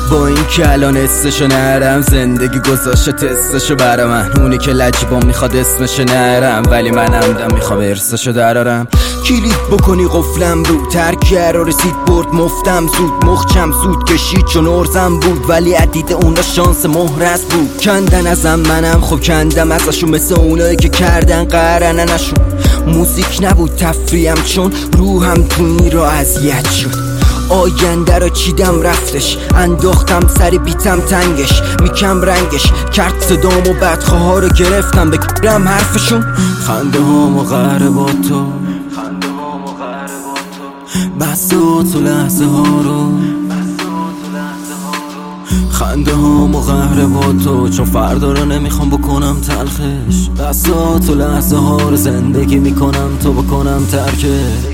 با این که الان حسشو نرم، زندگی گذاشته تستشو برا من. اونی که لجبام میخواد اسمشو نرم، ولی من عمدم میخوام ارثشو درارم. کلید بکنی قفلم رو ترک رو رسید برد مفتم زود. مخچم سود کشید چون ارزم بود، ولی عدید اونا شانس مهرس بود. کندن ازم منم خب کندم ازشون، مثل اونایی که کردن قرننشون. موزیک نبود تفریحم چون روحم تو این را اذیت شد. آینده رو چیدم رفتش، انداختم سر بیتم تنگش. میکم رنگش کرد صدام و بدخواه ها رو گرفتم بگیرم حرفشون. خنده ها و قهر با تو، بساط و لحظه ها رو، خنده ها و قهر با تو، چون فردا رو نمیخوام بکنم تلخش. بساط و لحظه ها رو زندگی میکنم تو بکنم ترکش.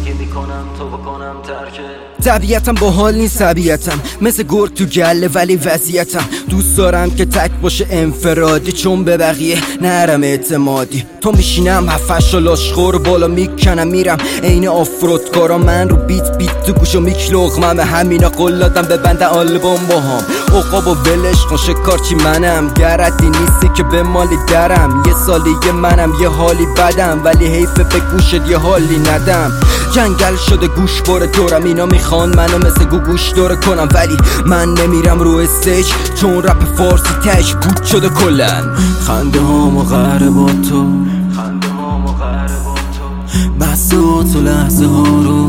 طبیعتم با حال نیست طبیعتم، مثل گرگ تو گله ولی وضعیتم. دوست دارم که تک باشه انفرادی، چون به بقیه نرم اعتمادی. تو میشینم هفتش و لاشخور بالا میکنم میرم عین آفرودکارا. من رو بیت تو گوشو میکلغمم، همینا قلادم ببنده آلبوم با هم. عقاب و ولش کن شکارچی منم، گردی نیستی که به مالی درم. یه سالی منم یه حالی بدم، ولی حیفه به گوشت یه حالی ندم. جنگل شده گوش باره دورم، اینا میخوان منو مثل گوش داره کنم، ولی من نمیرم رو استیج چون رپ فارسی تش بود شده کلن. خنده ها و قهر با تو، بساط و لحظه ها رو،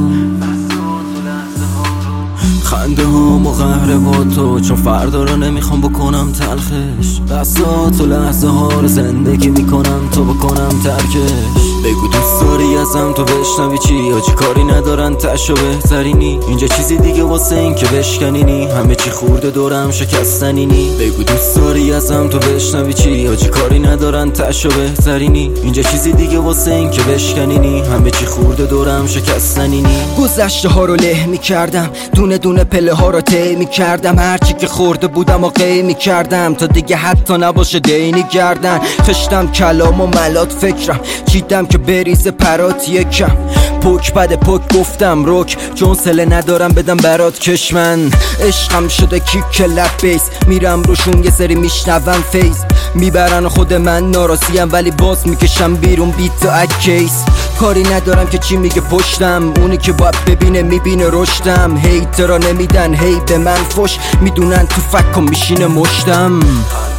خنده ها و قهر با تو، چون فردا رو نمیخوام بکنم تلخش. بساط و لحظه ها رو زندگی میکنم تو بکنم ترکش. بگو دوست داری ازم تو بشنوی چی، یا چی کاری ندارن تشو بهترینی. اینجا چیزی دیگه واسه این که بشکنینی، همه چی خورده دورم شکستنینی. بگو دوست داری ازم تو بشنوی چی، یا چی کاری ندارن تشو بهترینی. اینجا چیزی دیگه واسه این که بشکنینی، همه چی خورده دورم شکستنینی. گذشته ها رو له میکردم، دونه دونه پله ها رو طی میکردم. هرچی که خورده بودم و قی میکردم، تا دیگه حتی نباشه دینی کردن. خشتم کلام و ملات فکرم، چیدم که بریز پرات یکم. پوک بده پوک گفتم روک، چون سله ندارم بدم برات کشمن. عشقم شده کیک لب بیس، میرم روشون یه سری میشنوم فیز. میبرن خود من ناراضیم، ولی باز میکشم بیرون بیت و اکیس. کاری ندارم که چی میگه پشتم، اونی که باید ببینه میبینه رشدم. هیترا نمیدن هی به من فش، میدونن تو فکم میشینه مشتم.